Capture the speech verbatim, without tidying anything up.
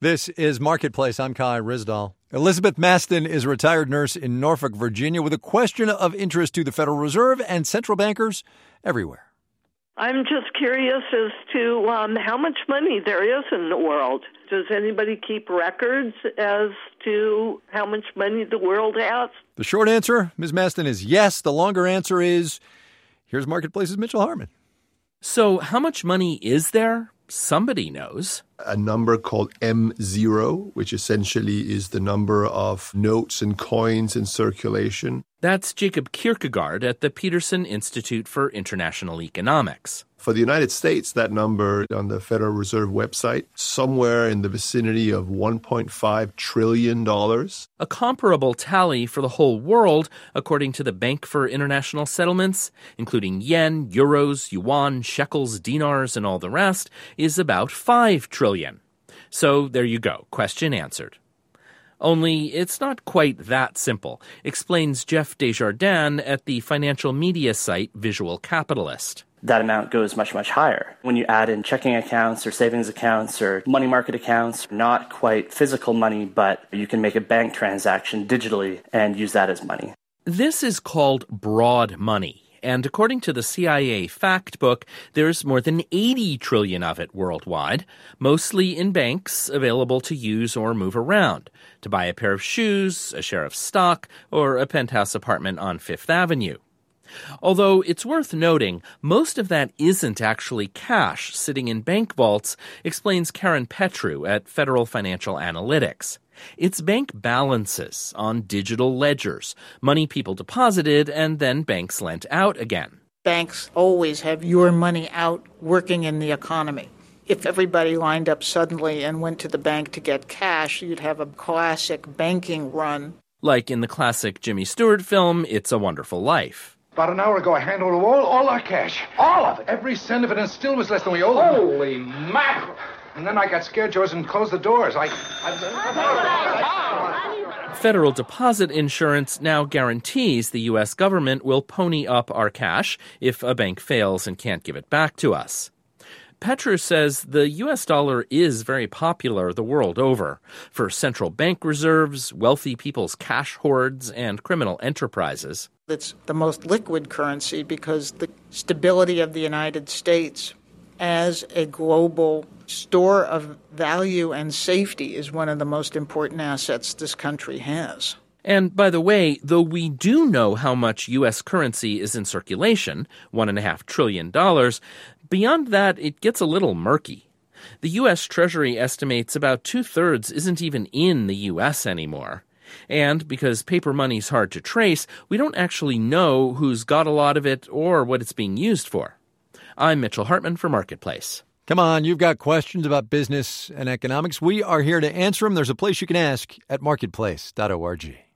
This is Marketplace. I'm Kai Ryssdal. Elizabeth Maston is a retired nurse in Norfolk, Virginia, with a question of interest to the Federal Reserve and central bankers everywhere. I'm just curious as to um, how much money there is in the world. Does anybody keep records as to how much money the world has? The short answer, Miz Maston, is yes. The longer answer is, here's Marketplace's Mitchell Hartman. So how much money is there? Somebody knows. A number called M zero, which essentially is the number of notes and coins in circulation. That's Jacob Kierkegaard at the Peterson Institute for International Economics. For the United States, that number on the Federal Reserve website, somewhere in the vicinity of one point five trillion dollars. A comparable tally for the whole world, according to the Bank for International Settlements, including yen, euros, yuan, shekels, dinars, and all the rest, is about five trillion. So there you go, question answered. Only it's not quite that simple, explains Jeff Desjardins at the financial media site Visual Capitalist. That amount goes much, much higher. When you add in checking accounts or savings accounts or money market accounts, not quite physical money, but you can make a bank transaction digitally and use that as money. This is called broad money. And according to the C I A fact book, there's more than eighty trillion of it worldwide, mostly in banks available to use or move around, to buy a pair of shoes, a share of stock, or a penthouse apartment on Fifth Avenue. Although it's worth noting, most of that isn't actually cash sitting in bank vaults, explains Karen Petru at Federal Financial Analytics. It's bank balances on digital ledgers, money people deposited and then banks lent out again. Banks always have your money out working in the economy. If everybody lined up suddenly and went to the bank to get cash, you'd have a classic banking run. Like in the classic Jimmy Stewart film, It's a Wonderful Life. About an hour ago, I handed over all, all our cash. All of it. Every cent of it, and still was less than we owed them. Holy mackerel. And then I got scared, George, and closed the doors. I, I... Federal Deposit Insurance now guarantees the U S government will pony up our cash if a bank fails and can't give it back to us. Petru says the U S dollar is very popular the world over for central bank reserves, wealthy people's cash hoards, and criminal enterprises. It's the most liquid currency because the stability of the United States as a global store of value and safety is one of the most important assets this country has. And by the way, though we do know how much U S currency is in circulation, one and a half trillion dollars, beyond that, it gets a little murky. The U S Treasury estimates about two-thirds isn't even in the U S anymore. And because paper money's hard to trace, we don't actually know who's got a lot of it or what it's being used for. I'm Mitchell Hartman for Marketplace. Come on, you've got questions about business and economics. We are here to answer them. There's a place you can ask at marketplace dot org.